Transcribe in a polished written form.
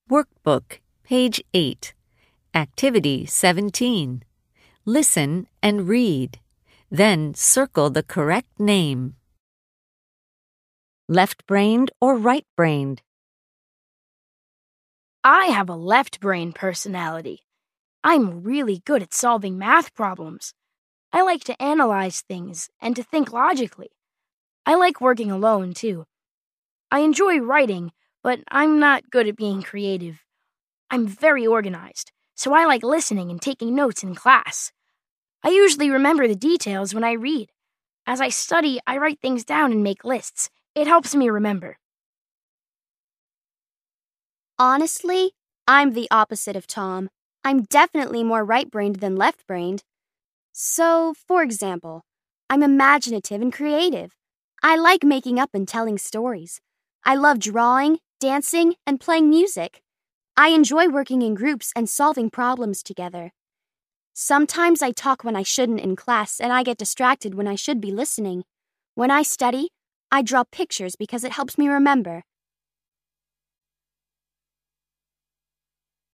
Workbook, page 8. Activity 17. Listen and read. Then circle the correct name. Left-brained or right-brained? I have a left-brain personality. I'm really good at solving math problems. I like to analyze things and to think logically. I like working alone, too. I enjoy writing, but I'm not good at being creative. I'm very organized, so I like listening and taking notes in class. I usually remember the details when I read. As I study, I write things down and make lists. It helps me remember. Honestly, I'm the opposite of Tom. I'm definitely more right-brained than left-brained. So, for example, I'm imaginative and creative. I like making up and telling stories. I love drawing, dancing, and playing music. I enjoy working in groups and solving problems together. Sometimes I talk when I shouldn't in class and I get distracted when I should be listening. When I study, I draw pictures because it helps me remember.